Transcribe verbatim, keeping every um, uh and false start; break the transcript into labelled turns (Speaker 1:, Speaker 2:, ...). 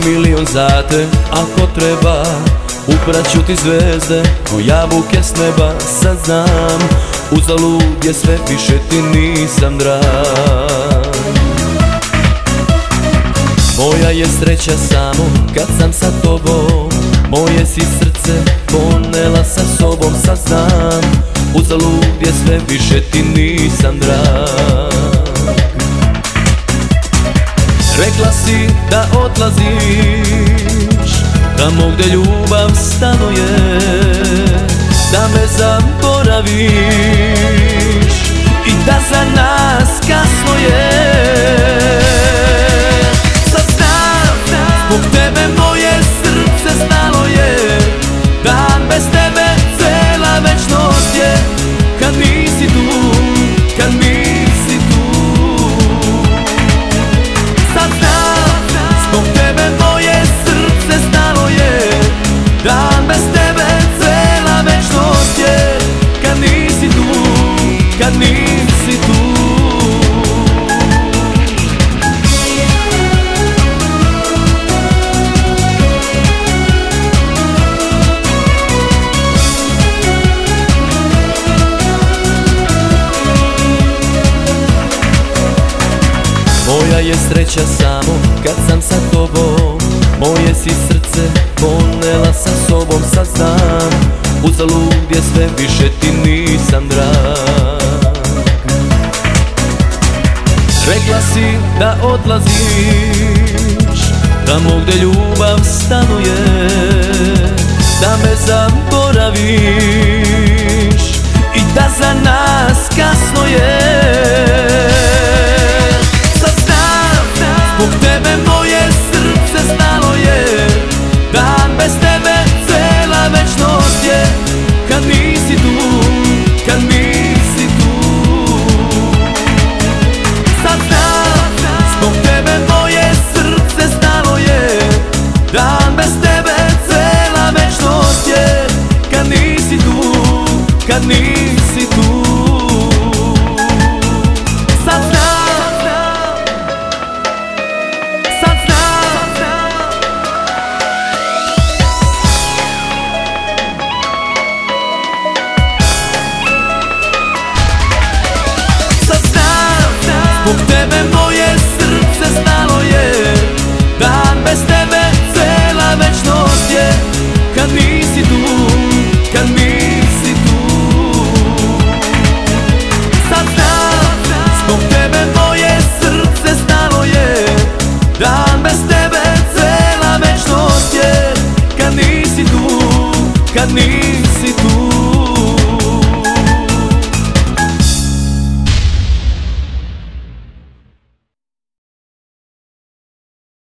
Speaker 1: milion za te, ako treba upraću ti zvezde ko jabuke s neba. Sad znam, uzalud je sve, više ti nisam drag. Moja je sreća samo kad sam sa tobom, moje si srce ponela sa sobom. Sad znam, uzalud je sve, više ti nisam drag. Rekla si da odlaziš tamo gde ljubav stanuje, da me zaboraviš i da za nas kasno je. Sad znam, zbog tebe moje srce stalo je, dan bez tebe cela večnost je. Kad nisi tu, kad nisi tu, sad znam, zbog tebe moje srce stalo je, dan bez tebe cela večnost je. Kad nisi tu, kad nisi tu. Moja je sreća samo kad sam sa tobom, moje si srce ponela sa sobom. Sad znam, uzalud je sve, više ti nisam drag. Rekla si da odlaziš tamo gde ljubav stanuje, da me zaboraviš i da za nas kasno je. Zbog tebe moje srce stalo je, dan bez tebe cela večnost je. Kad nisi tu, kad nisi tu, sad znam, zbog tebe moje srce stalo je, dan bez tebe cela večnost je. Kad nisi tu, kad nisi tu, sad znam. Zbog tebe moje srce stalo je, dan bez tebe cela večnost je. Kad nisi tu, kad nisi tu, sad znam, zbog tebe moje srce stalo je, dan bez tebe cela večnost je. Kad nisi tu, kad nisi tu.